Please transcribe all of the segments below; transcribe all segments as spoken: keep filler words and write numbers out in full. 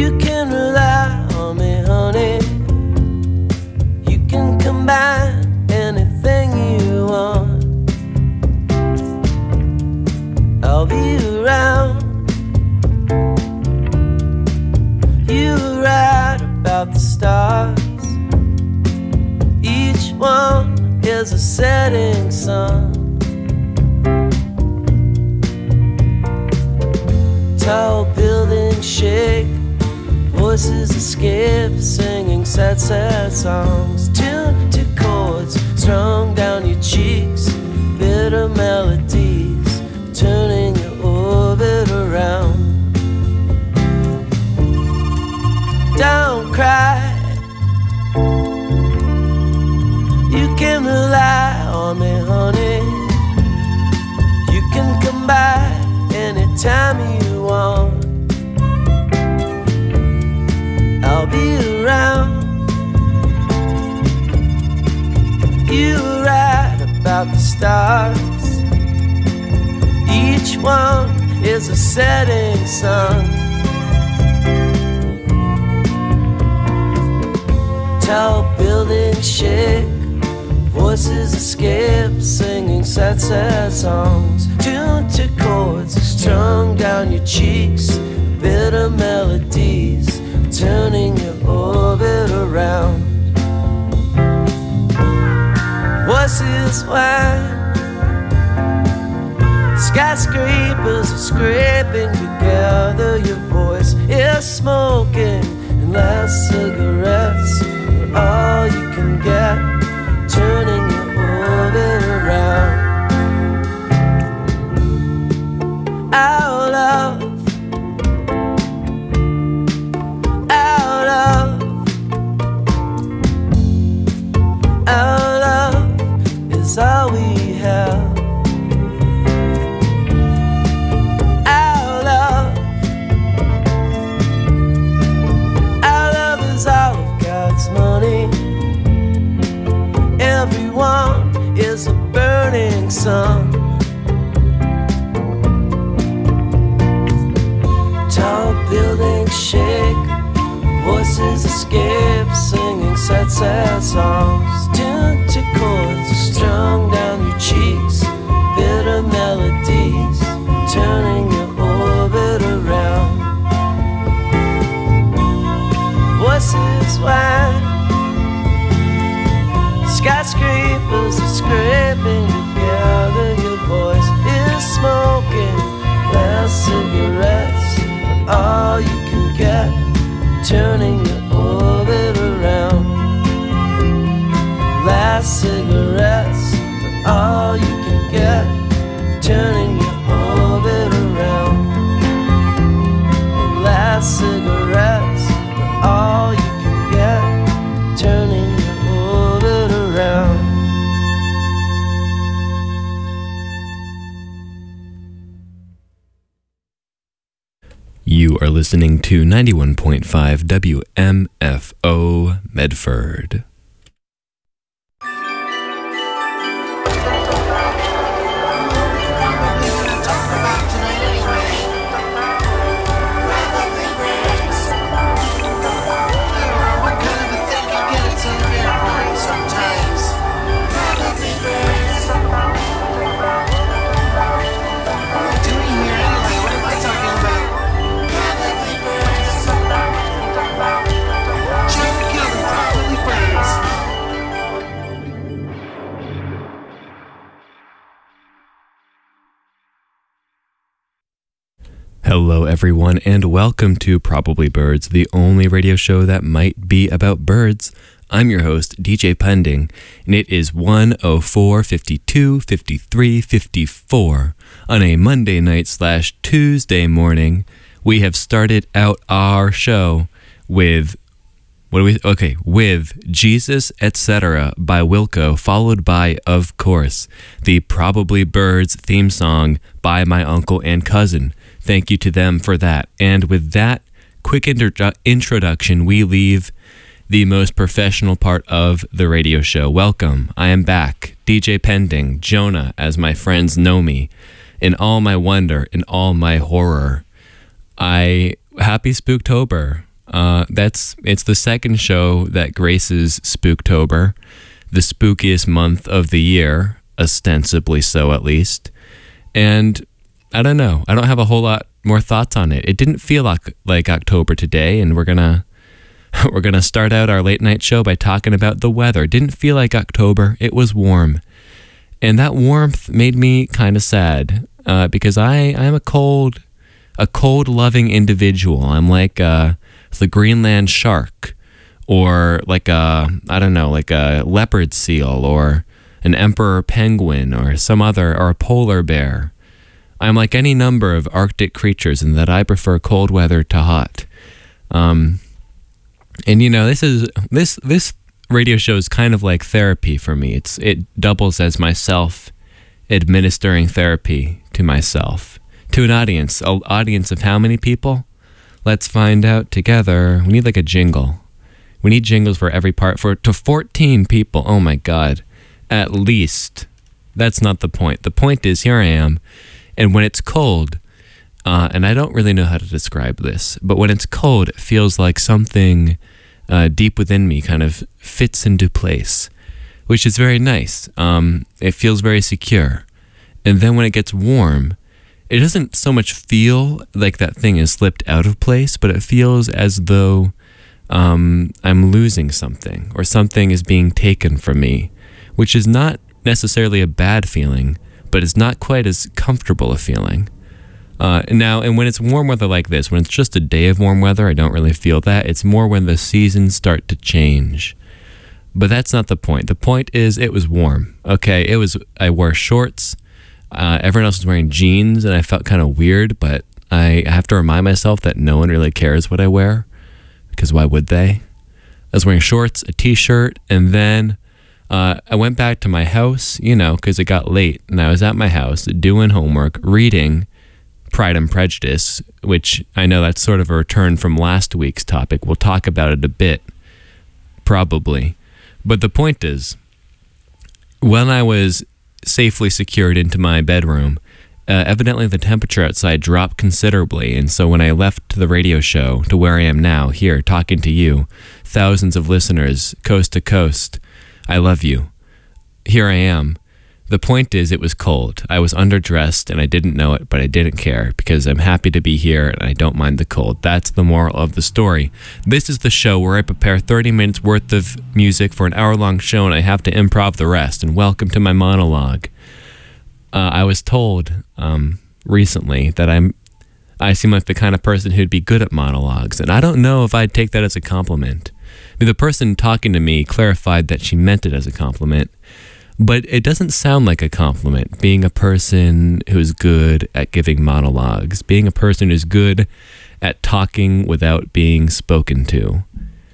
You can rely on me, honey. You can combine anything you want. I'll be around. You were right about the stars. Each one is a setting sun. Tall buildings shake, voices escape, singing sad, sad songs. Tuned to chords strung down your cheeks, bitter melodies turning your orbit around. Don't cry. You can rely on me, honey. You can come by anytime you want. I'll be around. You were right about the stars. Each one is a setting sun. Tall buildings shake, voices escape, singing sad, sad songs. Tuned to chords strung down your cheeks, bitter melodies turning your orbit around. Voices whine, skyscrapers are scraping together. Your voice is smoking, and last cigarettes are all you can get, turning your orbit around. Our love, our love, our love is all we have. Our love, our love is all of God's money. Everyone is a burning sun. Tall buildings shake, voices escape, singing sad, sad songs. Tuned to chords strung down your cheeks, bitter melodies turning your orbit around. Voices whine, skyscrapers are scraping together. Your voice is smoking, last cigarettes are all you can get, turning your orbit around. Last cigarettes are all you can get, turning your orbit around. Last cigarettes are all you can get, turning your orbit around. You are listening to ninety-one point five W M F O Medford. Hello everyone, and welcome to Probably Birds, the only radio show that might be about birds. I'm your host, D J Pending, and it is one oh four, fifty-two, fifty-three, fifty-four on a Monday night slash Tuesday morning. We have started out our show with, what do we, okay, with Jesus, et cetera by Wilco, followed by, of course, the Probably Birds theme song by my uncle and cousin. Thank you to them for that. And with that quick intro- introduction, we leave the most professional part of the radio show. Welcome. I am back. D J Pending, Jonah, as my friends know me, in all my wonder, in all my horror. I, happy Spooktober. Uh, that's it's the second show that graces Spooktober, the spookiest month of the year, ostensibly so at least. And I don't know. I don't have a whole lot more thoughts on it. It didn't feel like, like October today, and we're gonna we're gonna start out our late night show by talking about the weather. It didn't feel like October. It was warm, and that warmth made me kind of sad uh, because I I am a cold a cold loving individual. I'm like uh, the Greenland shark, or like a I don't know like a leopard seal, or an emperor penguin, or some other, or a polar bear. I'm like any number of Arctic creatures in that I prefer cold weather to hot. Um, and you know, this is this this radio show is kind of like therapy for me. It's it doubles as myself administering therapy to myself, to an audience. An audience of how many people? Let's find out together. We need like a jingle. We need jingles for every part, for to fourteen people. Oh my God, at least. That's not the point. The point is, here I am. And when it's cold, uh, and I don't really know how to describe this, but when it's cold, it feels like something uh, deep within me kind of fits into place, which is very nice. Um, it feels very secure. And then when it gets warm, it doesn't so much feel like that thing is slipped out of place, but it feels as though um, I'm losing something, or something is being taken from me, which is not necessarily a bad feeling, but it's not quite as comfortable a feeling. Uh, now, and when it's warm weather like this, when it's just a day of warm weather, I don't really feel that. It's more when the seasons start to change. But that's not the point. The point is, it was warm. Okay, it was. I wore shorts. Uh, everyone else was wearing jeans, and I felt kind of weird, but I have to remind myself that no one really cares what I wear, because why would they? I was wearing shorts, a t-shirt, and then Uh, I went back to my house, you know, because it got late, and I was at my house doing homework, reading Pride and Prejudice, which I know that's sort of a return from last week's topic. We'll talk about it a bit, probably. But the point is, when I was safely secured into my bedroom, uh, evidently the temperature outside dropped considerably, and so when I left the radio show to where I am now, here, talking to you, thousands of listeners, coast to coast, I love you. Here I am. The point is, it was cold. I was underdressed and I didn't know it, but I didn't care because I'm happy to be here and I don't mind the cold. That's the moral of the story. This is the show where I prepare thirty minutes worth of music for an hour-long show and I have to improv the rest. And welcome to my monologue. Uh, I was told um, recently that I'm I seem like the kind of person who'd be good at monologues, and I don't know if I'd take that as a compliment. I mean, the person talking to me clarified that she meant it as a compliment, but it doesn't sound like a compliment, being a person who's good at giving monologues, being a person who's good at talking without being spoken to.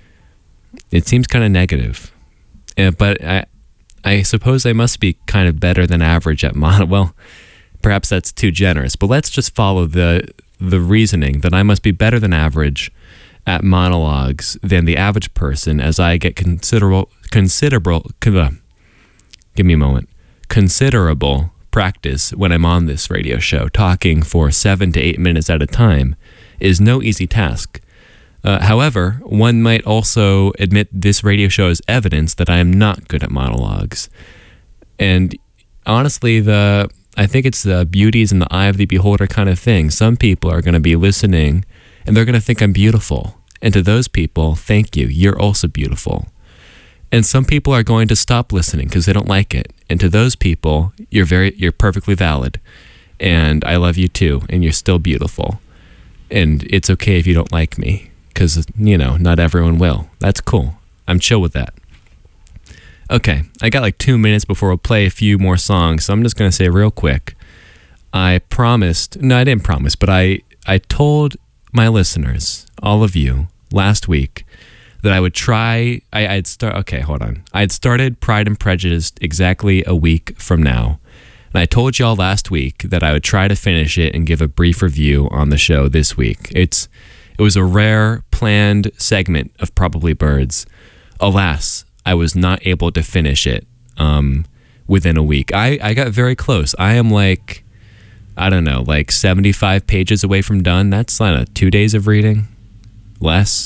It seems kind of negative, uh, but I, I suppose I must be kind of better than average at mon. Well, perhaps that's too generous, but let's just follow the the reasoning that I must be better than average at monologues than the average person, as I get considerable, considerable, uh, give me a moment, considerable practice when I'm on this radio show. Talking for seven to eight minutes at a time is no easy task. Uh, however, one might also admit this radio show is evidence that I am not good at monologues. And honestly, the I think it's the beauty is in the eye of the beholder kind of thing. Some people are going to be listening and they're going to think I'm beautiful. And to those people, thank you. You're also beautiful. And some people are going to stop listening because they don't like it. And to those people, you're very, you're perfectly valid. And I love you too. And you're still beautiful. And it's okay if you don't like me because, you know, not everyone will. That's cool. I'm chill with that. Okay, I got like two minutes before we'll play a few more songs, so I'm just going to say real quick, I promised, no, I didn't promise, but I, I told my listeners, all of you, last week, that I would try, I, I'd start, okay, hold on. I'd started Pride and Prejudice exactly a week from now, and I told y'all last week that I would try to finish it and give a brief review on the show this week. It's, it was a rare, planned segment of Probably Birds. Alas, I was not able to finish it um, within a week. I, I got very close. I am like, I don't know, like seventy-five pages away from done. That's like two days of reading. Less.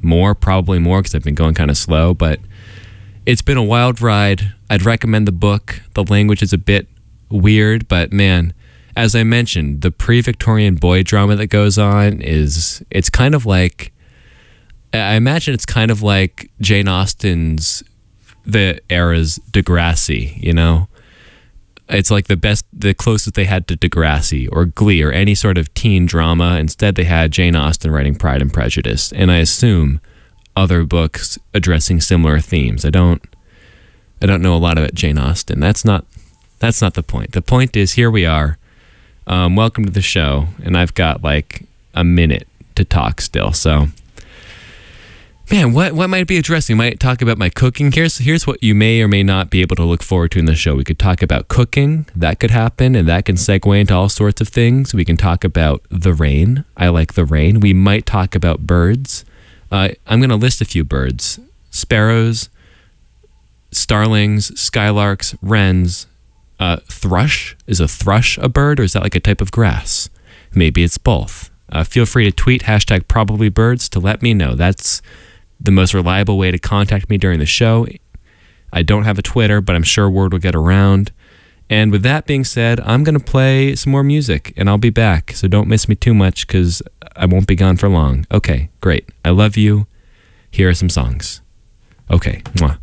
more, probably more, because I've been going kind of slow, but it's been a wild ride. I'd recommend the book. The language is a bit weird, but man, as I mentioned, the pre-Victorian boy drama that goes on is, it's kind of like, I imagine it's kind of like Jane Austen's, the era's Degrassi, you know? It's like the best, the closest they had to Degrassi or Glee or any sort of teen drama. Instead, they had Jane Austen writing Pride and Prejudice, and I assume other books addressing similar themes. I don't, I don't know a lot about Jane Austen. That's not, that's not the point. The point is, here we are. Um, welcome to the show, and I've got like a minute to talk still. So, man, what what might be addressing? Might talk about my cooking. Here's here's what you may or may not be able to look forward to in the show. We could talk about cooking. That could happen, and that can segue into all sorts of things. We can talk about the rain. I like the rain. We might talk about birds. Uh, I'm going to list a few birds: sparrows, starlings, skylarks, wrens. Uh, thrush. Is a thrush a bird, or is that like a type of grass? Maybe it's both. Uh, feel free to tweet hashtag probablybirds to let me know. That's the most reliable way to contact me during the show. I don't have a Twitter, but I'm sure word will get around. And with that being said, I'm going to play some more music, and I'll be back. So don't miss me too much, because I won't be gone for long. Okay, great. I love you. Here are some songs. Okay, mwah.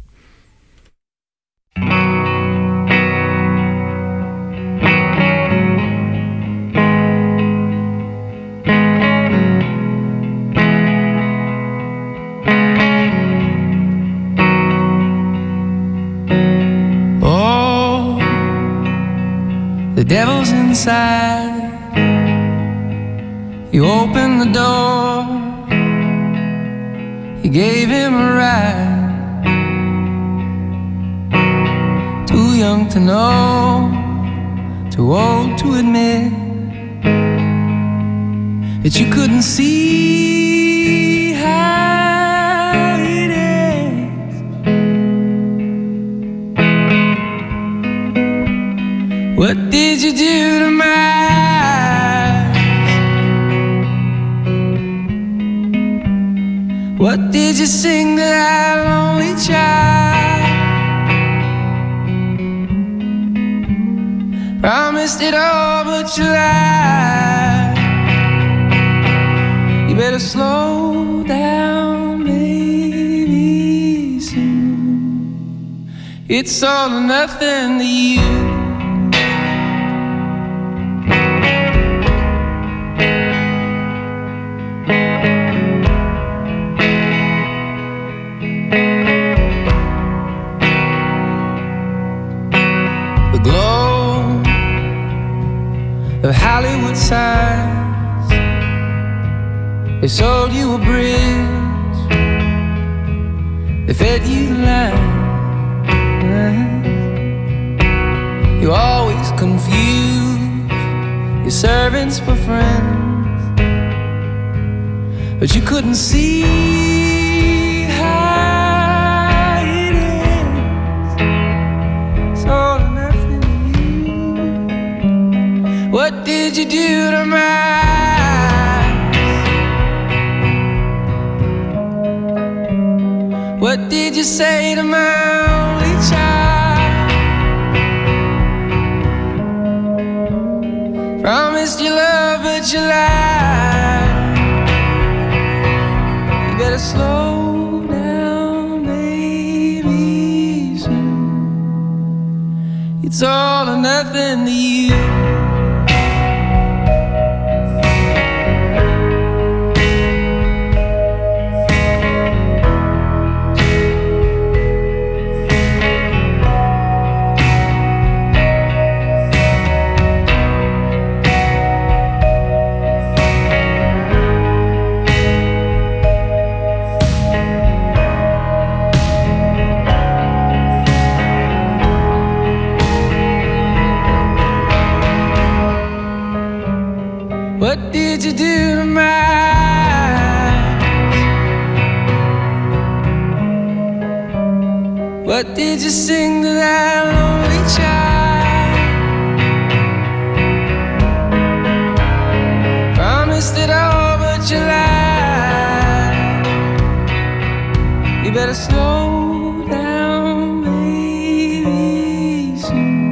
The devil's inside. You opened the door. You gave him a ride. Too young to know, too old to admit that you couldn't see how it is. What did you do to my eyes? What did you sing to that lonely child? Promised it all, but you lied. You better slow down, baby, soon. It's all or nothing to you. Of Hollywood signs, they sold you a bridge, they fed you lies. You always confused your servants for friends, but you couldn't see how it is. It's all or nothing to you. What did you do to my eyes? What did you say to my only child? Promised you love, but you lied. You better slow down, baby, soon. It's all or nothing to you. What did you do to my eyes? What did you sing to that lonely child? Promised it all, but you lied. You better slow down, baby, soon.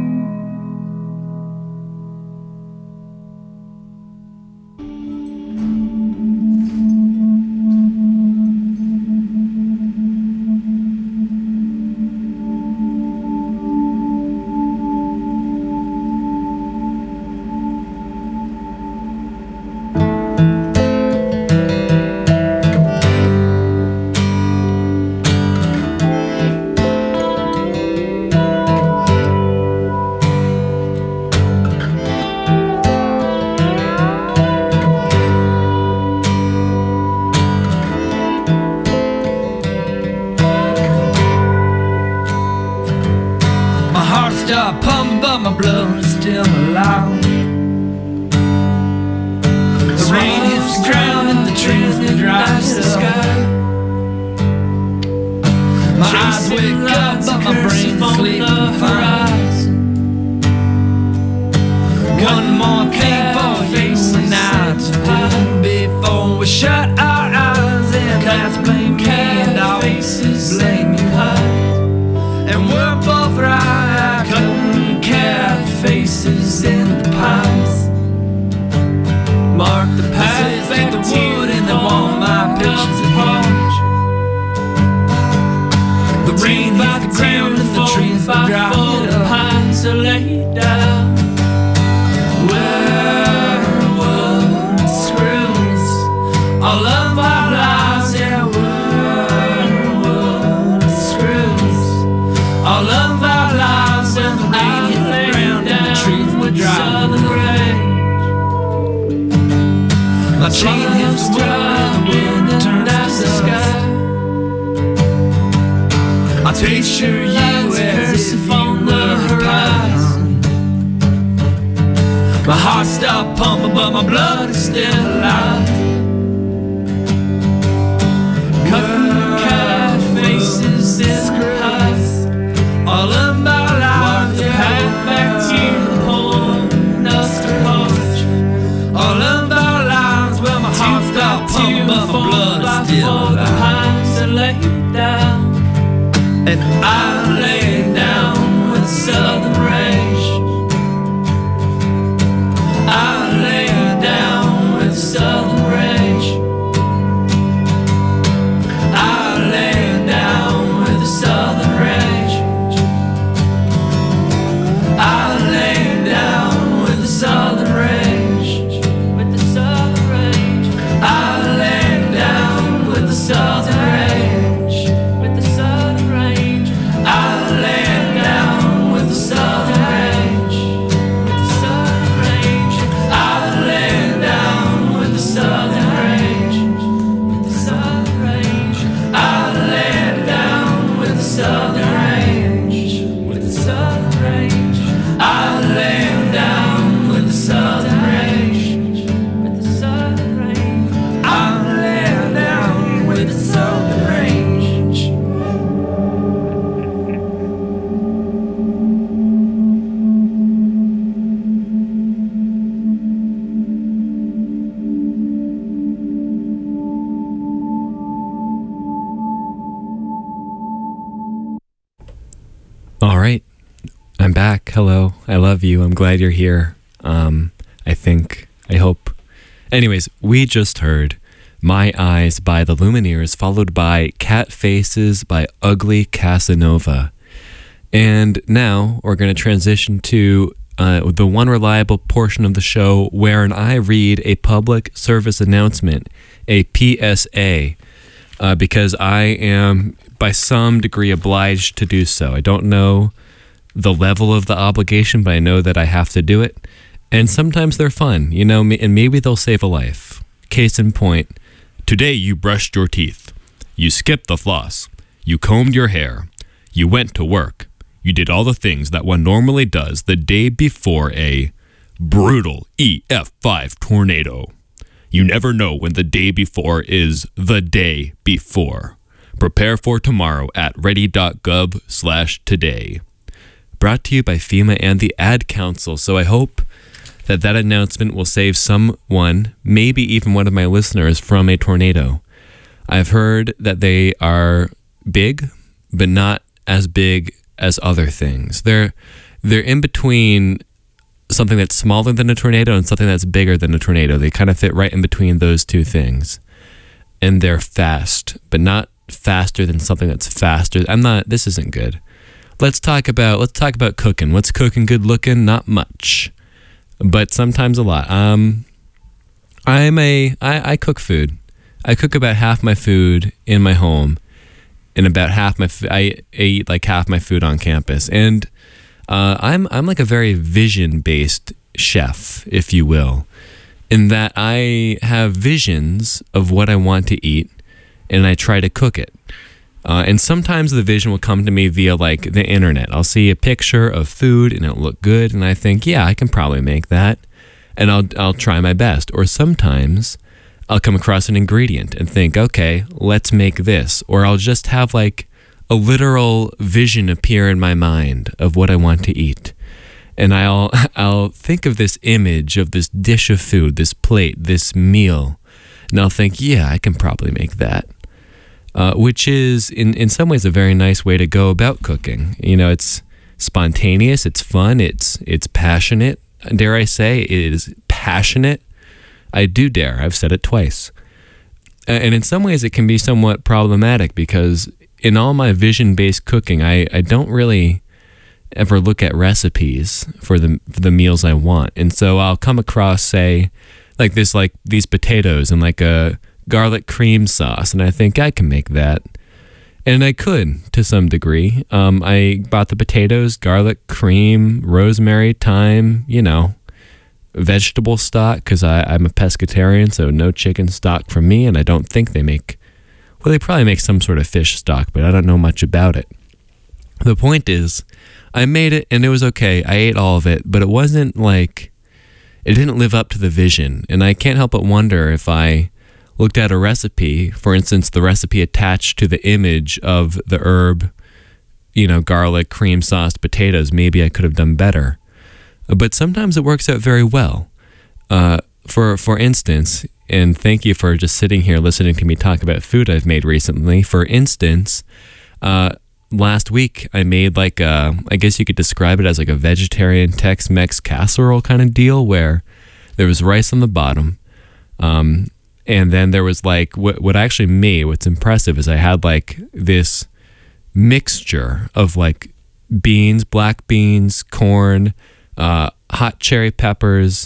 All right, I'm back. Hello, I love you. I'm glad you're here. Um, I think, I hope. Anyways, we just heard My Eyes by the Lumineers, followed by Cat Faces by Ugly Casanova. And now we're going to transition to uh, the one reliable portion of the show wherein I read a public service announcement, a P S A, uh, because I am by some degree obliged to do so. I don't know the level of the obligation, but I know that I have to do it. And sometimes they're fun, you know, and maybe they'll save a life. Case in point, today you brushed your teeth. You skipped the floss. You combed your hair. You went to work. You did all the things that one normally does the day before a brutal E F five tornado. You never know when the day before is the day before. Prepare for tomorrow at ready.gov slash today. Brought to you by FEMA and the Ad Council. So I hope that that announcement will save someone, maybe even one of my listeners, from a tornado. I've heard that they are big, but not as big as other things. They're they're in between something that's smaller than a tornado and something that's bigger than a tornado. They kind of fit right in between those two things. And they're fast, but not faster than something that's faster. I'm not, this isn't good. Let's talk about, let's talk about cooking. What's cooking good looking? Not much, but sometimes a lot. Um, I'm a, I, I cook food. I cook about half my food in my home, and about half my, I eat like half my food on campus. And uh, I'm, I'm like a very vision-based chef, if you will, in that I have visions of what I want to eat, and I try to cook it. Uh, and sometimes the vision will come to me via like the internet. I'll see a picture of food and it'll look good, and I think, yeah, I can probably make that, and I'll I'll try my best. Or sometimes I'll come across an ingredient and think, okay, let's make this. Or I'll just have like a literal vision appear in my mind of what I want to eat. And I'll I'll think of this image of this dish of food, this plate, this meal, and I'll think, yeah, I can probably make that. Uh, which is, in, in some ways, a very nice way to go about cooking. You know, it's spontaneous, it's fun, it's it's passionate. Dare I say, it is passionate. I do dare. I've said it twice. And in some ways, it can be somewhat problematic because in all my vision-based cooking, I, I don't really ever look at recipes for the for the meals I want. And so I'll come across, say, like this, like these potatoes and like a garlic cream sauce, and I think I can make that. And I could, to some degree. Um, I bought the potatoes, garlic, cream, rosemary, thyme, you know, vegetable stock, because I'm a pescatarian, so no chicken stock for me, and I don't think they make, well, they probably make some sort of fish stock, but I don't know much about it. The point is, I made it, and it was okay. I ate all of it, but it wasn't like, it didn't live up to the vision, and I can't help but wonder if I looked at a recipe, for instance, the recipe attached to the image of the herb, you know, garlic, cream sauced potatoes, maybe I could have done better. But sometimes it works out very well. Uh, for for instance, and thank you for just sitting here listening to me talk about food I've made recently. For instance, uh, last week I made like a, I guess you could describe it as like a vegetarian Tex-Mex casserole kind of deal where there was rice on the bottom, um, and then there was like, what, what I actually made, what's impressive is I had like this mixture of like beans, black beans, corn, uh, hot cherry peppers,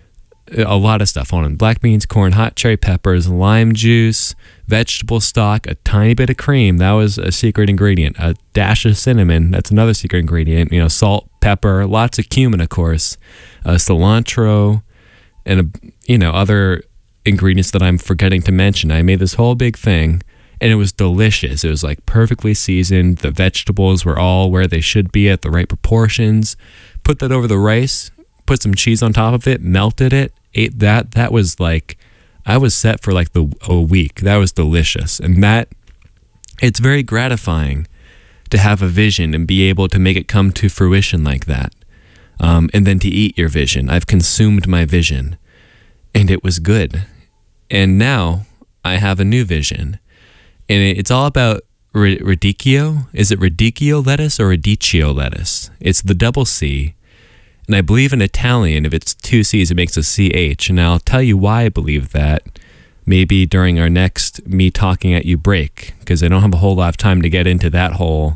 a lot of stuff on it. Black beans, corn, hot cherry peppers, lime juice, vegetable stock, a tiny bit of cream. That was a secret ingredient. A dash of cinnamon. That's another secret ingredient. You know, salt, pepper, lots of cumin, of course, uh, cilantro, and, a, you know, other ingredients that I'm forgetting to mention. I made this whole big thing, and it was delicious. It was like perfectly seasoned. The vegetables were all where they should be at the right proportions. Put that over the rice, put some cheese on top of it, melted it, ate that. That was like, I was set for like the a week. That was delicious. And that, it's very gratifying to have a vision and be able to make it come to fruition like that. Um, and then to eat your vision. I've consumed my vision, and it was good. And now I have a new vision, and it's all about radicchio. Is it radicchio lettuce or radicchio lettuce? It's the double C, and I believe in Italian, if it's two C's, it makes a C H, and I'll tell you why I believe that maybe during our next Me Talking at You break, because I don't have a whole lot of time to get into that whole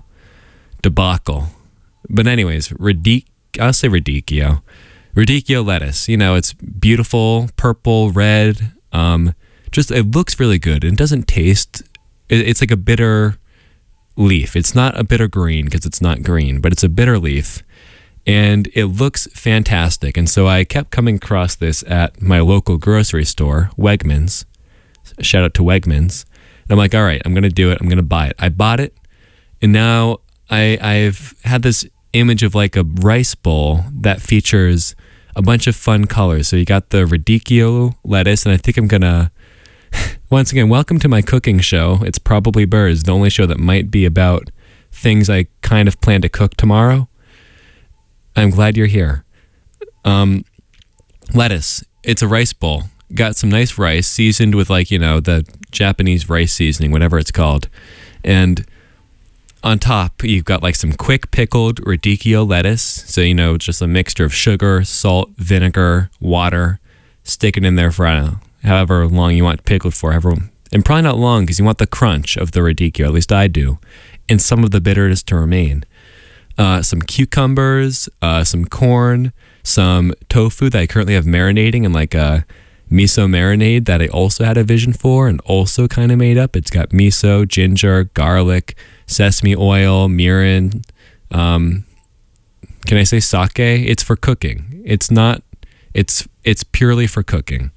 debacle. But anyways, radic I'll say radicchio. Radicchio lettuce, you know, it's beautiful, purple, red, um, just, it looks really good, and doesn't taste, it, it's like a bitter leaf. It's not a bitter green, because it's not green, but it's a bitter leaf, and it looks fantastic. And so I kept coming across this at my local grocery store, Wegmans. Shout out to Wegmans. And I'm like, all right, I'm going to do it. I'm going to buy it. I bought it, and now I, I've had this image of like a rice bowl that features a bunch of fun colors. So you got the radicchio lettuce, and I think I'm gonna, once again, welcome to my cooking show. It's Probably Birds, the only show that might be about things I kind of plan to cook tomorrow. I'm glad you're here. Um, lettuce, it's a rice bowl, got some nice rice seasoned with, like, you know, the Japanese rice seasoning, whatever it's called. And on top, you've got like some quick pickled radicchio lettuce. So, you know, just a mixture of sugar, salt, vinegar, water. Stick it in there for, I don't know, however long you want pickled for. However, and probably not long, because you want the crunch of the radicchio, at least I do, and some of the bitterness to remain. Uh, some cucumbers, uh, some corn, some tofu that I currently have marinating in like a miso marinade that I also had a vision for and also kind of made up. It's got miso, ginger, garlic, sesame oil, mirin. Um, can I say sake? It's for cooking. It's not, it's, it's purely for cooking.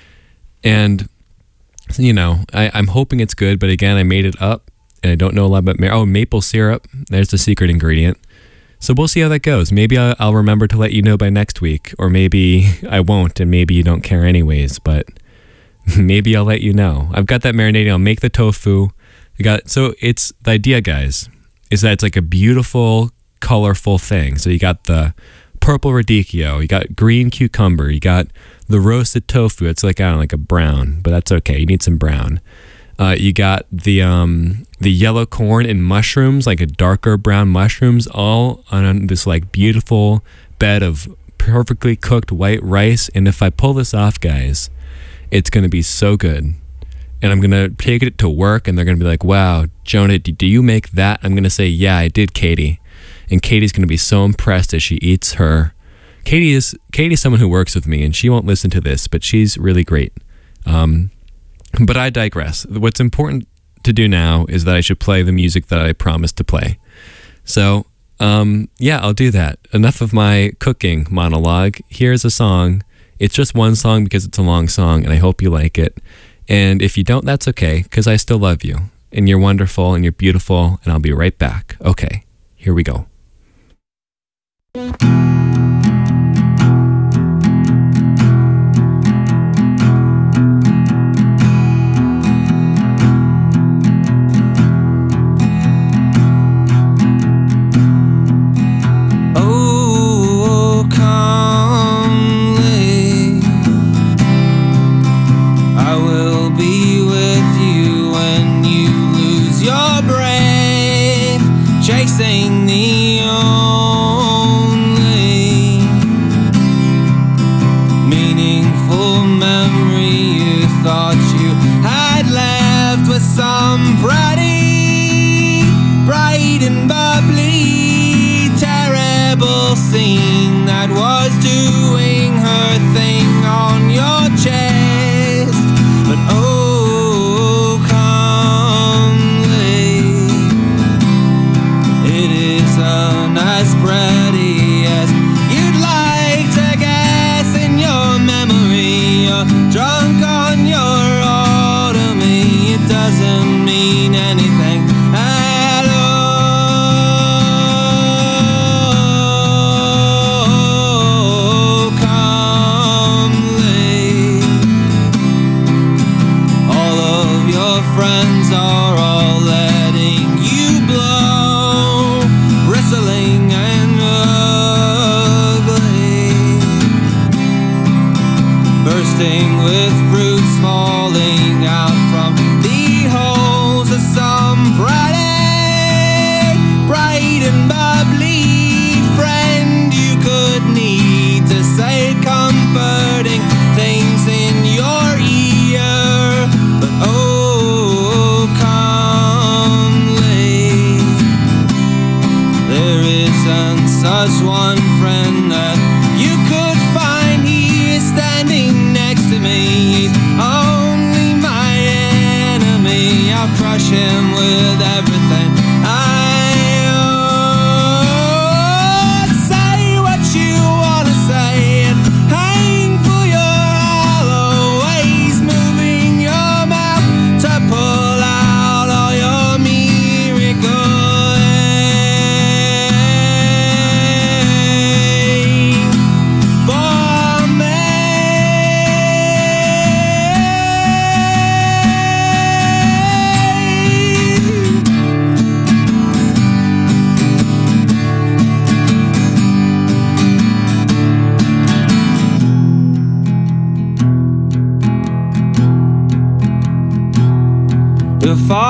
And, you know, I, I'm hoping it's good, but again, I made it up and I don't know a lot about, oh, maple syrup. There's the secret ingredient. So we'll see how that goes. Maybe I'll, I'll remember to let you know by next week, or maybe I won't, and maybe you don't care anyways, but maybe I'll let you know. I've got that marinating. I'll make the tofu. I got, so it's, the idea, guys, is that it's like a beautiful, colorful thing. So you got the purple radicchio, you got green cucumber, you got the roasted tofu. It's like, I don't know, like a brown, but that's okay. You need some brown. Uh, you got the um, the yellow corn and mushrooms, like a darker brown mushrooms, all on this like beautiful bed of perfectly cooked white rice. And if I pull this off, guys, it's going to be so good. And I'm going to take it to work and they're going to be like, wow, Jonah, do you make that? I'm going to say, yeah, I did, Katie. And Katie's going to be so impressed as she eats her. Katie is Katie's someone who works with me, and she won't listen to this, but she's really great. Um, but I digress. What's important to do now is that I should play the music that I promised to play. So, um, yeah, I'll do that. Enough of my cooking monologue. Here's a song. It's just one song because it's a long song, and I hope you like it. And if you don't, that's okay, because I still love you. And you're wonderful, and you're beautiful, and I'll be right back. Okay, here we go.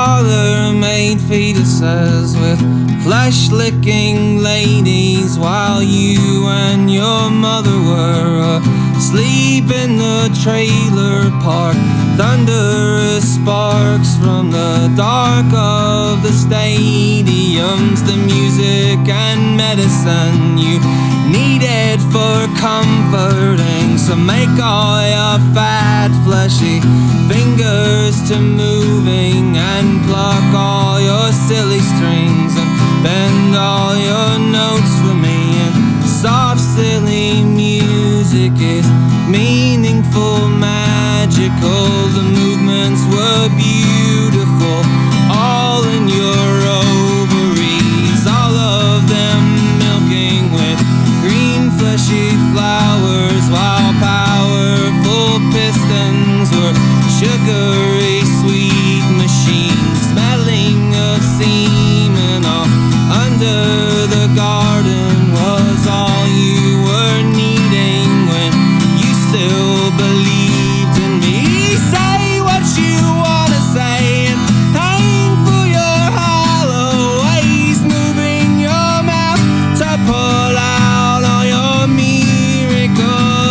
father made fetuses with flesh-licking ladies while you and your mother were asleep in the trailer park. Thunderous sparks from the dark of the stadiums, the music and medicine you needed for comforting. So make all your fat, fleshy fingers to moving, and pluck all your silly strings, and bend all your notes for me. And soft, silly music is meaningful, magical. The movements were beautiful, all in your ovaries, all of them milking with green fleshy flowers, while powerful pistons were sugary sweet machines, smelling of semen. All under the garden was all you were needing when you still believed in me. Say what you wanna say and hang for your hollow ways, moving your mouth to pull out all your miracles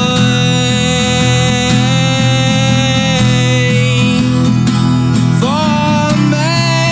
for me.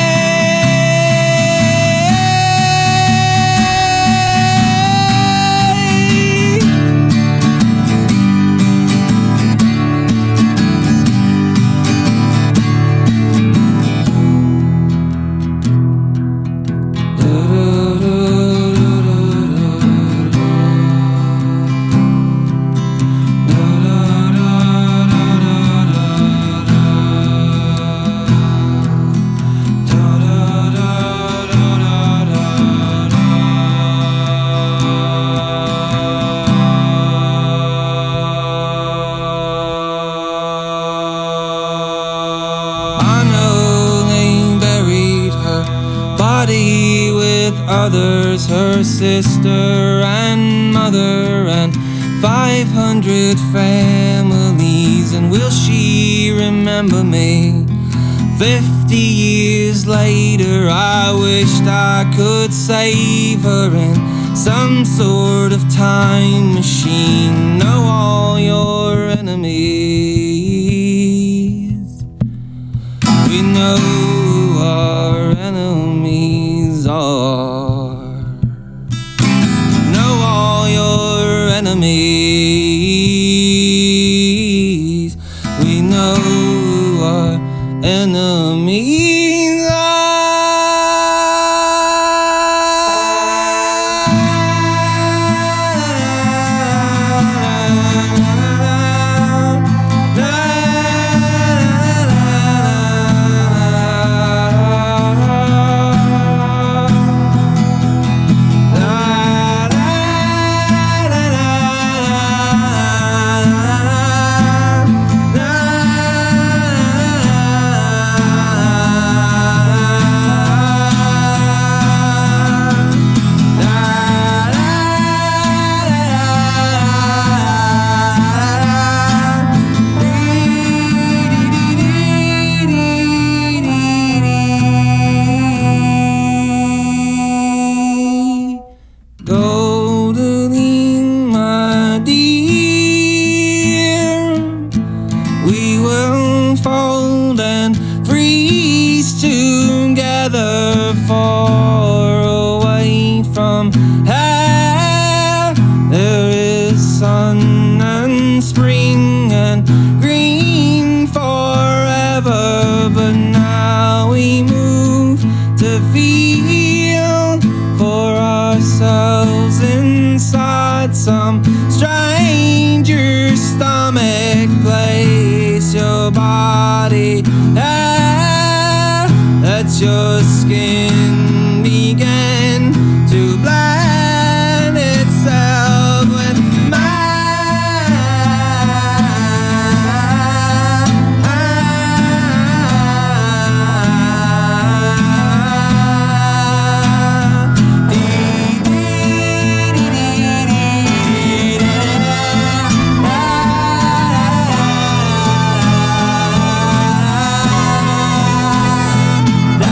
I know they buried her body with others, her sister and mother, and five hundred families. And will she remember me? Fifty years later, I wished I could save her in some sort of time machine. Know all your enemies. We know who our enemies are. Know all your enemies. We know who our enemies Golden, my dear, we will fold and freeze together, far away from here. There is sun and spring and green forever, but now we move to feel for ourselves inside some stranger's stomach. Place your body there, let your skin begin to blend itself with mine.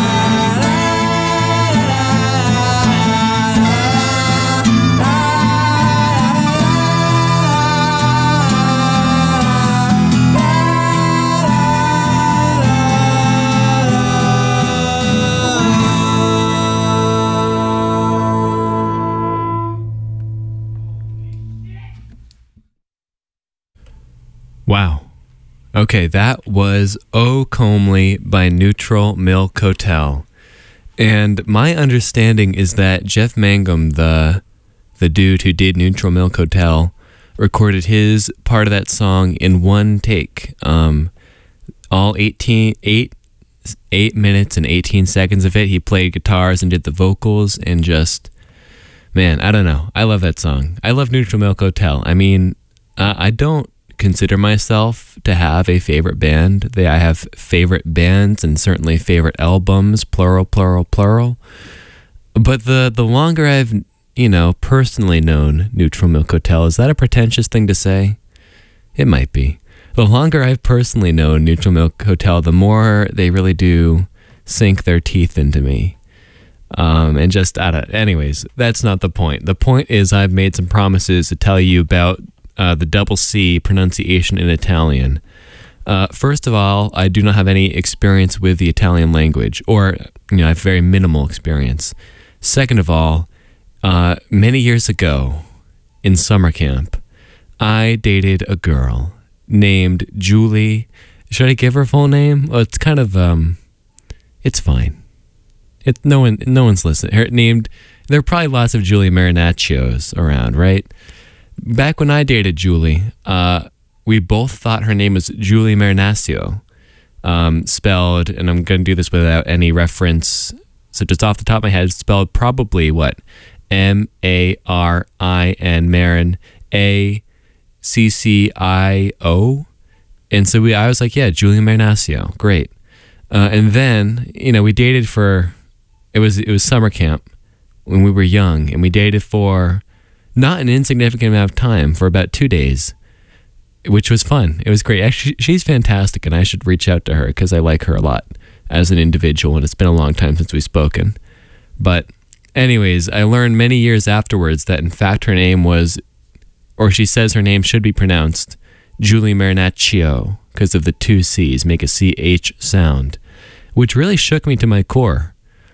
Wow. Okay, that was O Comely by Neutral Milk Hotel. And my understanding is that Jeff Mangum, the the dude who did Neutral Milk Hotel, recorded his part of that song in one take. Um, all eighteen, eight, eight minutes and eighteen seconds of it, he played guitars and did the vocals and just, man, I don't know. I love that song. I love Neutral Milk Hotel. I mean, uh, I don't consider myself to have a favorite band. They, I have favorite bands and certainly favorite albums, plural, plural, plural. But the, the longer I've, you know, personally known Neutral Milk Hotel, is that a pretentious thing to say? It might be. The longer I've personally known Neutral Milk Hotel, the more they really do sink their teeth into me. Um, and just, I don't, anyways, that's not the point. The point is I've made some promises to tell you about uh, the double C pronunciation in Italian. Uh, first of all, I do not have any experience with the Italian language, or, you know, I have very minimal experience. Second of all, uh, many years ago in summer camp, I dated a girl named Julie. Should I give her full name? Well, it's kind of, um, it's fine. It, no one, no one's listening. Her named, there are probably lots of Julie Marinaccios around, right? Back when I dated Julie, uh, we both thought her name was Julie Marinaccio, um, spelled, and I'm going to do this without any reference, so just off the top of my head, spelled probably what? M A R I N, Marin, A C C I O. And so we, I was like, yeah, Julie Marinaccio, great. Uh, and then, you know, we dated for, it was, it was summer camp when we were young, and we dated for not an insignificant amount of time, for about two days, which was fun. It was great. Actually, she's fantastic, and I should reach out to her because I like her a lot as an individual, and it's been a long time since we've spoken. But anyways, I learned many years afterwards that in fact her name was, or she says her name should be pronounced Julie Marinaccio, because of the two C's, make a C H sound, which really shook me to my core.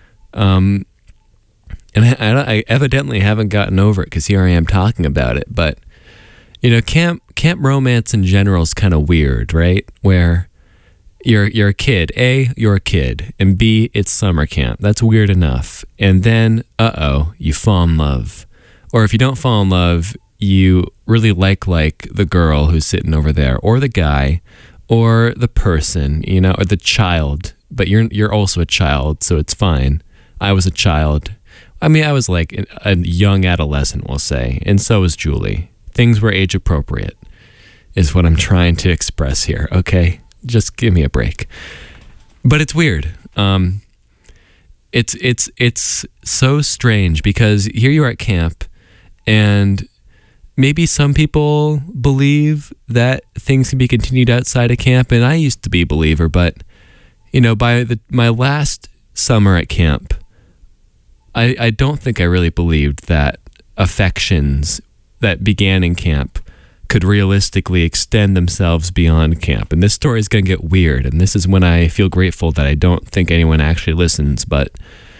Um, and I, I, I evidently haven't gotten over it, because here I am talking about it. But, you know, camp camp romance in general is kind of weird, right? Where you're you're a kid. A, you're a kid. And B, it's summer camp. That's weird enough. And then, uh-oh, you fall in love. Or if you don't fall in love, you really like like the girl who's sitting over there, or the guy, or the person, you know, or the child. But you're you're also a child, so it's fine. I was a child. I mean, I was like a young adolescent, we'll say, and so was Julie. Things were age appropriate, is what I'm trying to express here, okay? Just give me a break. But it's weird. Um, it's it's it's so strange, because here you are at camp, and maybe some people believe that things can be continued outside of camp, and I used to be a believer, but, you know, by the, my last summer at camp, I, I don't think I really believed that affections that began in camp could realistically extend themselves beyond camp. And this story is going to get weird, and this is when I feel grateful that I don't think anyone actually listens. But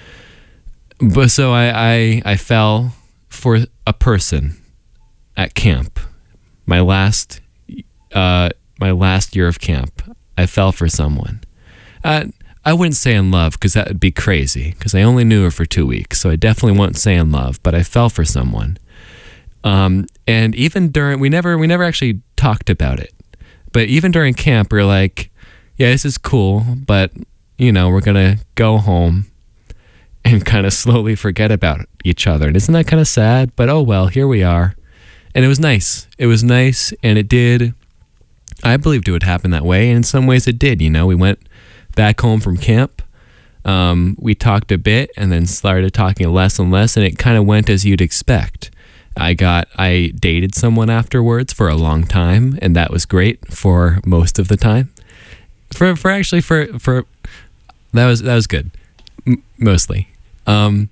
but so I, I, I fell for a person at camp. My last uh, my last year of camp, I fell for someone. Uh, I wouldn't say in love, because that would be crazy, because I only knew her for two weeks, so I definitely wouldn't say in love, but I fell for someone. Um, and even during, we never, we never actually talked about it, but even during camp, we were like, yeah, this is cool, but, you know, we're going to go home and kind of slowly forget about each other. And isn't that kind of sad? But oh well, here we are. And it was nice. It was nice, and it did, I believed it would happen that way, and in some ways it did. You know, we went back home from camp, um, we talked a bit, and then started talking less and less, and it kind of went as you'd expect. I got, I dated someone afterwards for a long time, and that was great for most of the time. For, for actually, for, for, that was, that was good, M- mostly. Um,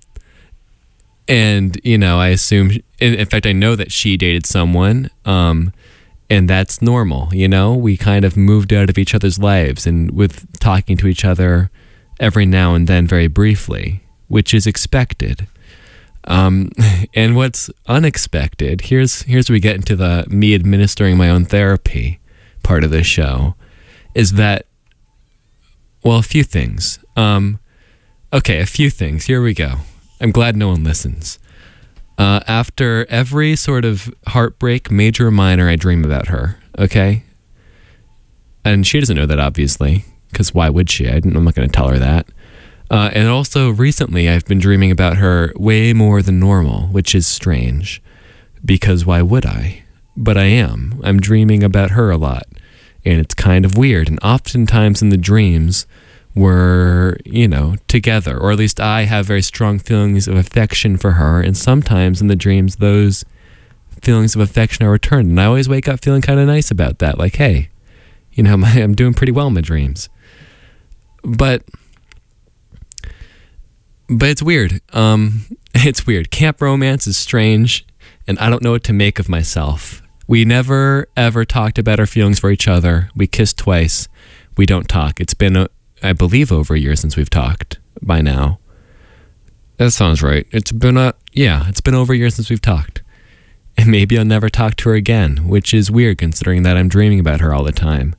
and, you know, I assume, in, in fact, I know that she dated someone, um, and that's normal, you know? We kind of moved out of each other's lives, and with talking to each other every now and then very briefly, which is expected. Um, and what's unexpected, here's here's where we get into the me administering my own therapy part of this show is that, well, a few things. Um, okay, a few things. Here we go. I'm glad no one listens. Uh, after every sort of heartbreak, major or minor, I dream about her, okay? And she doesn't know that, obviously, because why would she? I I'm not going to tell her that. Uh, and also, recently, I've been dreaming about her way more than normal, which is strange, because why would I? But I am. I'm dreaming about her a lot, and it's kind of weird. And oftentimes in the dreams, we're, you know, together, or at least I have very strong feelings of affection for her, and sometimes in the dreams, those feelings of affection are returned. And I always wake up feeling kind of nice about that, like, hey, you know, my, I'm doing pretty well in my dreams. But, but it's weird. Um, it's weird. Camp romance is strange, and I don't know what to make of myself. We never, ever talked about our feelings for each other. We kissed twice. We don't talk. It's been, a, I believe, over a year since we've talked by now. That sounds right. It's been a, yeah, it's been over a year since we've talked. And maybe I'll never talk to her again, which is weird considering that I'm dreaming about her all the time.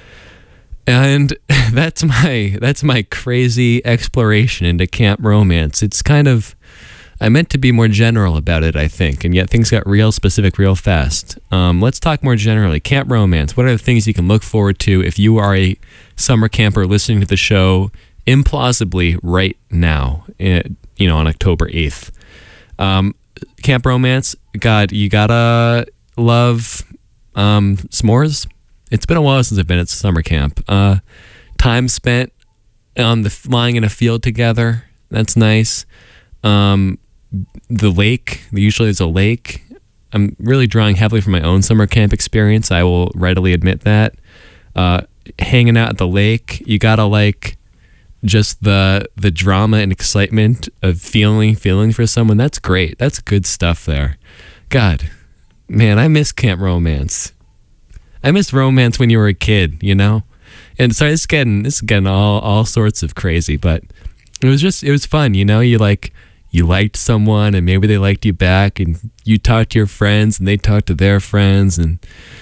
And that's my that's my crazy exploration into camp romance. It's kind of, I meant to be more general about it, I think, and yet things got real specific real fast. Um, let's talk more generally. Camp romance. What are the things you can look forward to if you are a summer camper listening to the show implausibly right now, you know, on October eighth? Um, camp romance. God, you gotta love um, s'mores. It's been a while since I've been at summer camp. Uh, time spent on the lying in a field together. That's nice. Um, the lake. Usually there's a lake. I'm really drawing heavily from my own summer camp experience. I will readily admit that. Uh, hanging out at the lake. You gotta like just the the drama and excitement of feeling feeling for someone. That's great. That's good stuff there. God, man, I miss camp romance. I missed romance when you were a kid, you know? And sorry, this is getting, this is getting all, all sorts of crazy, but it was just, it was fun, you know? You like, you liked someone and maybe they liked you back and you talked to your friends and they talked to their friends and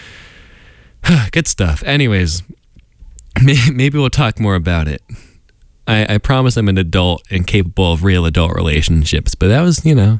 good stuff. Anyways, maybe we'll talk more about it. I, I promise I'm an adult and capable of real adult relationships, but that was, you know,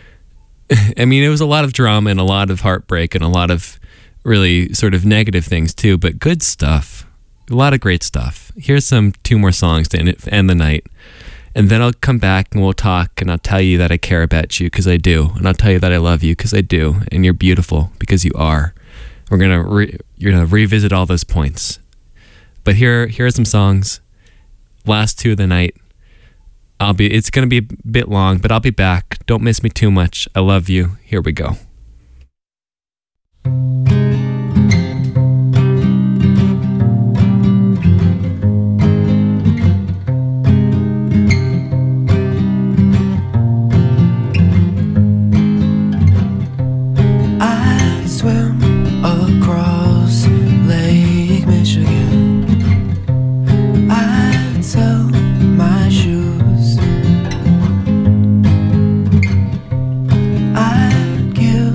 I mean, it was a lot of drama and a lot of heartbreak and a lot of really sort of negative things too, but good stuff. A lot of great stuff. Here's some two more songs to end, end the night. And then I'll come back and we'll talk and I'll tell you that I care about you because I do. And I'll tell you that I love you because I do. And you're beautiful because you are. We're going to re- you're going to revisit all those points. But here here are some songs. Last two of the night. I'll be it's going to be a bit long, but I'll be back. Don't miss me too much. I love you. Here we go. Give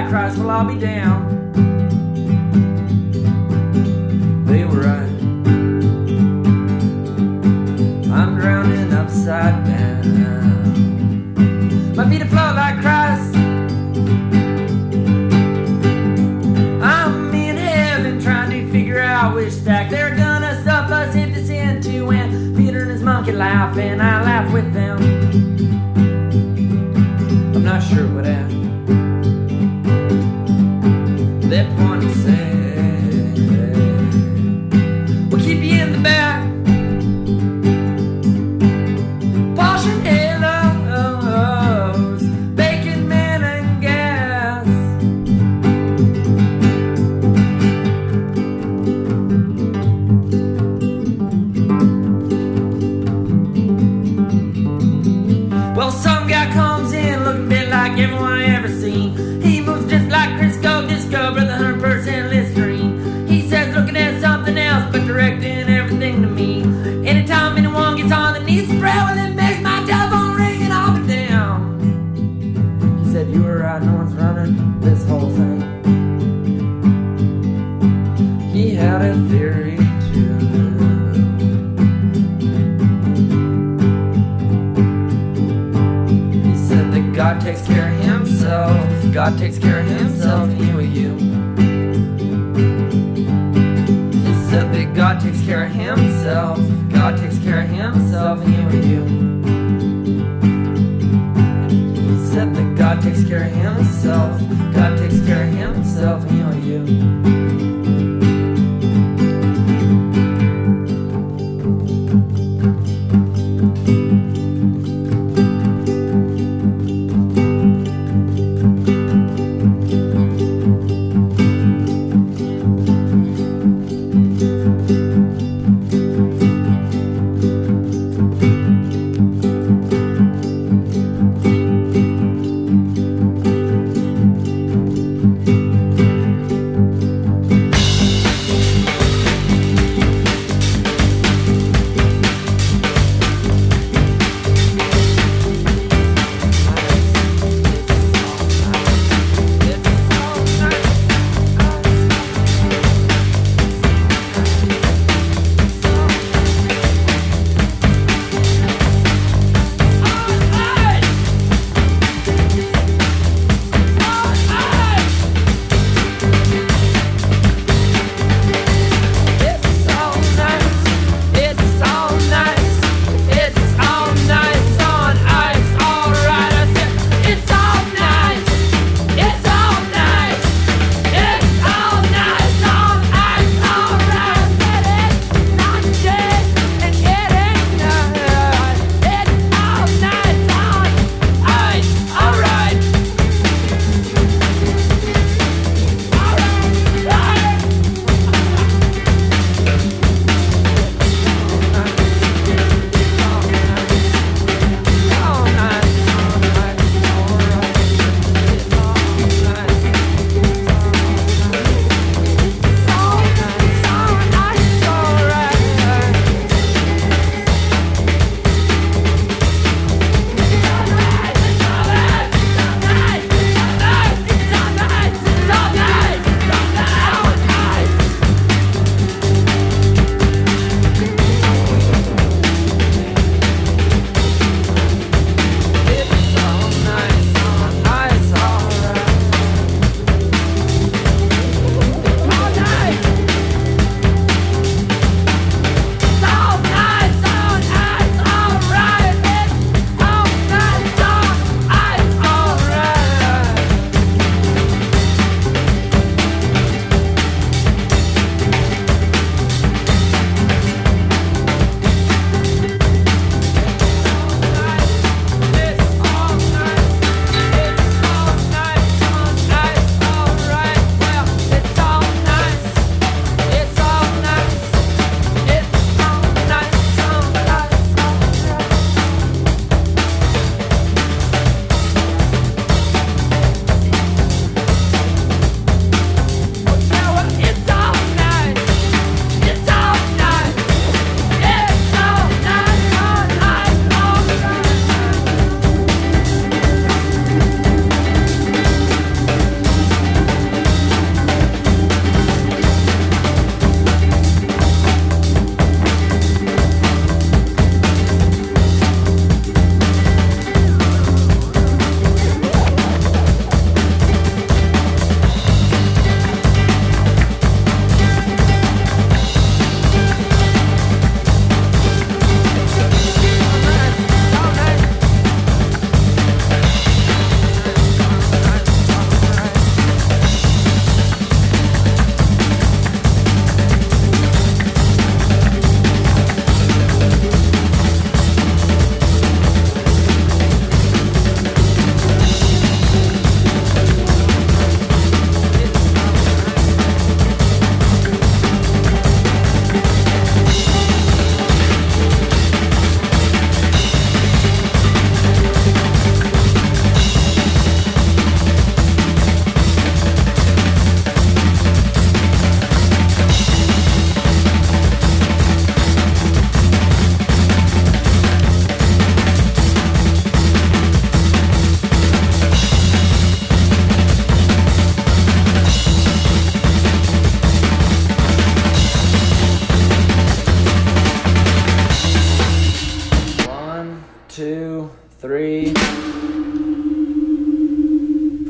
Christ, well, I'll be down. They were right. I'm drowning upside down. My feet afloat like Christ. I'm in heaven trying to figure out which stack they're gonna stuff us into sin to. And Peter and his monkey laugh, and I laugh with them. I'm not sure what happened. That one said, we'll keep you in the back. Polishing halos, bacon, man, and gas. Well, some guy comes in looking a bit like everyone I ever seen. He moves just like Crisco Disco, brother, one hundred percent Listerine. He says looking at something else, but directing everything to me. Anytime anyone gets on the knee spray, well, it makes my telephone ring and I'll be down. He said, you were right, no one's running this whole thing. He had a theory too. He said that God takes care of himself. God takes care of himself, and you are you. He said that God takes care of himself. God takes care of himself, and you are you. He said that God takes care of himself. God takes care of himself, and you are you.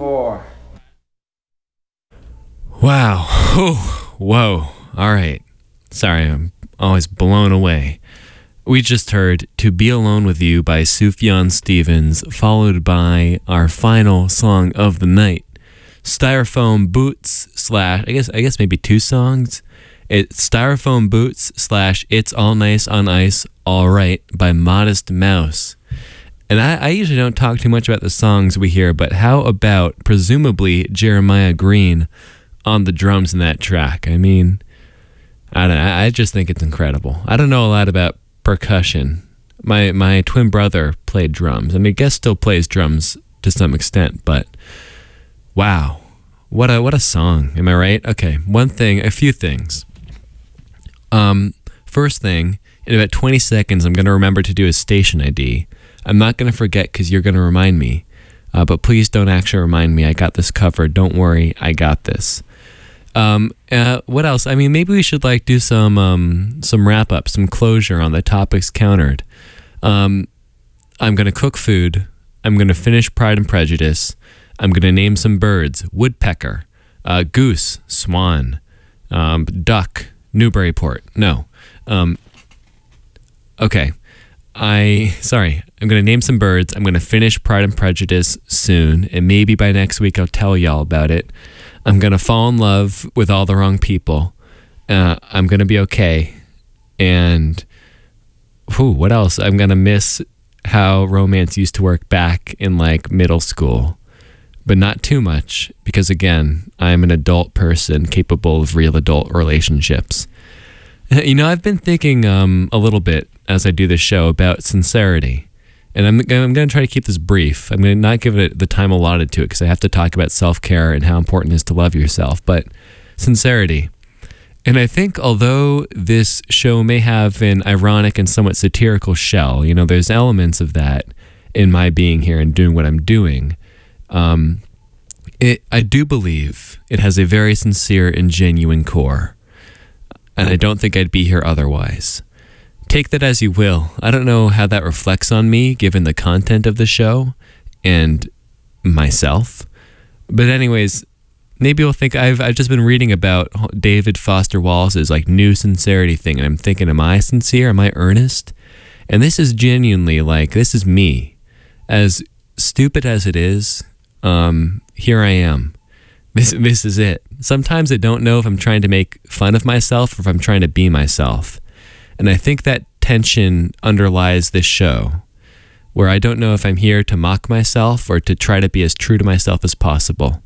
four. Wow. Oh, whoa. All right. Sorry, I'm always blown away. We just heard To Be Alone With You by Sufjan Stevens, followed by our final song of the night, Styrofoam Boots slash, I guess I guess maybe two songs. It's Styrofoam Boots slash It's All Nice on Ice, All Right by Modest Mouse. And I, I usually don't talk too much about the songs we hear, but how about presumably Jeremiah Green on the drums in that track? I mean, I don't, I just think it's incredible. I don't know a lot about percussion. My my twin brother played drums. I mean, I guess still plays drums to some extent, but wow, what a what a song. Am I right? Okay, one thing, a few things. Um, first thing, in about twenty seconds, I'm going to remember to do a station I D. I'm not going to forget because you're going to remind me, uh, but please don't actually remind me. I got this covered. Don't worry, I got this. Um, uh, what else? I mean, maybe we should like do some um, some wrap up, some closure on the topics countered. Um, I'm going to cook food. I'm going to finish Pride and Prejudice. I'm going to name some birds: woodpecker, uh, goose, swan, um, duck, Newburyport. No. Um, okay. I, sorry, I'm going to name some birds. I'm going to finish Pride and Prejudice soon, and maybe by next week I'll tell y'all about it. I'm going to fall in love with all the wrong people. Uh, I'm going to be okay. And, whew, what else? I'm going to miss how romance used to work back in, like, middle school. But not too much, because, again, I'm an adult person capable of real adult relationships. You know, I've been thinking um, a little bit as I do this show about sincerity. And I'm, I'm going to try to keep this brief. I'm going to not give it the time allotted to it because I have to talk about self-care and how important it is to love yourself. But sincerity. And I think although this show may have an ironic and somewhat satirical shell, you know, there's elements of that in my being here and doing what I'm doing. Um, it, I do believe it has a very sincere and genuine core. And I don't think I'd be here otherwise. Take that as you will. I don't know how that reflects on me, given the content of the show and myself. But anyways, maybe you'll think I've I've just been reading about David Foster Wallace's like new sincerity thing, and I'm thinking, am I sincere? Am I earnest? And this is genuinely like, this is me. As stupid as it is, um, here I am. This this is it. Sometimes I don't know if I'm trying to make fun of myself or if I'm trying to be myself. And I think that tension underlies this show, where I don't know if I'm here to mock myself or to try to be as true to myself as possible.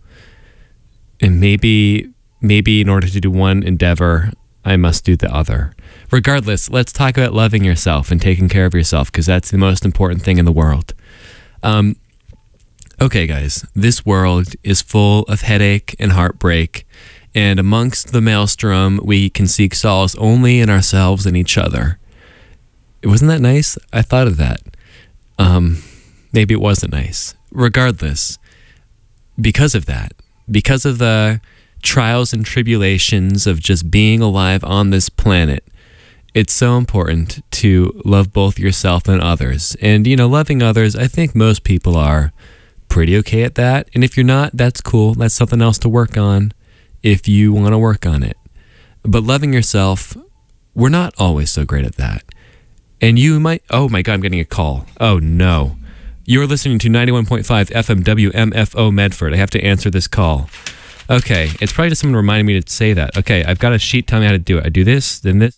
And maybe, maybe in order to do one endeavor, I must do the other. Regardless, let's talk about loving yourself and taking care of yourself, because that's the most important thing in the world. Um, okay, guys, this world is full of headache and heartbreak. And amongst the maelstrom, we can seek solace only in ourselves and each other. Wasn't that nice? I thought of that. Um, maybe it wasn't nice. Regardless, because of that, because of the trials and tribulations of just being alive on this planet, it's so important to love both yourself and others. And, you know, loving others, I think most people are pretty okay at that. And if you're not, that's cool. That's something else to work on if you want to work on it. But loving yourself, we're not always so great at that. And you might, oh my God, I'm getting a call. Oh no. You're listening to ninety-one point five F M W M F O Medford. I have to answer this call. Okay, it's probably just someone reminding me to say that. Okay, I've got a sheet telling me how to do it. I do this, then this.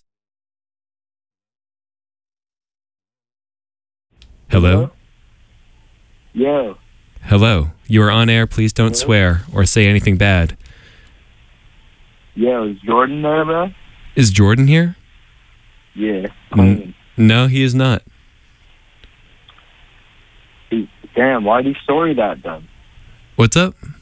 Hello? Yeah. Hello. You are on air. Please don't Hello? swear or say anything bad. Yeah, is Jordan there, bro? Is Jordan here? Yeah. N- no, he is not. He, damn, why'd he story that then? What's up? It's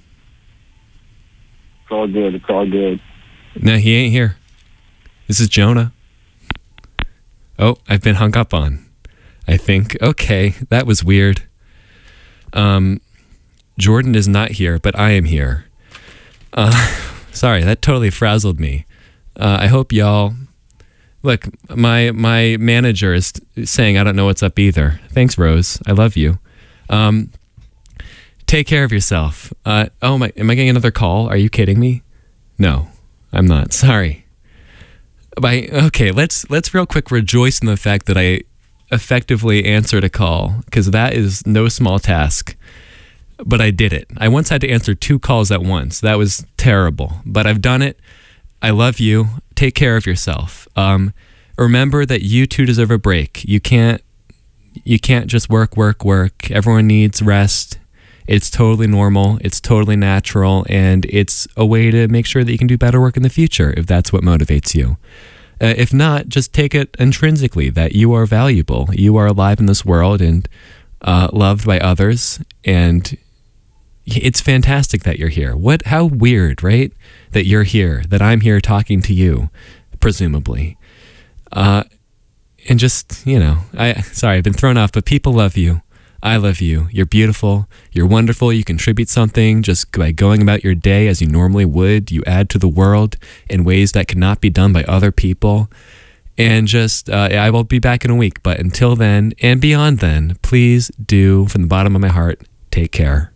all good. It's all good. No, he ain't here. This is Jonah. Oh, I've been hung up on, I think. Okay, that was weird. Um, Jordan is not here, but I am here. Uh, sorry, that totally frazzled me. Uh, I hope y'all... Look, my my manager is saying I don't know what's up either. Thanks, Rose. I love you. Um, Take care of yourself. Uh, oh my, am I getting another call? Are you kidding me? No, I'm not. Sorry. By, okay, let's let's real quick rejoice in the fact that I effectively answered a call, because that is no small task. But I did it. I once had to answer two calls at once. That was terrible. But I've done it. I love you. Take care of yourself. Um, remember that you too deserve a break. You can't you can't just work, work, work. Everyone needs rest. It's totally normal. It's totally natural. And it's a way to make sure that you can do better work in the future if that's what motivates you. Uh, if not, just take it intrinsically that you are valuable. You are alive in this world and uh, loved by others. And it's fantastic that you're here. What? How weird, right? That you're here, that I'm here talking to you, presumably. Uh, and just, you know, I sorry, I've been thrown off, but people love you. I love you. You're beautiful. You're wonderful. You contribute something just by going about your day as you normally would. You add to the world in ways that cannot be done by other people. And just, uh, I will be back in a week. But until then, and beyond then, please do, from the bottom of my heart, take care.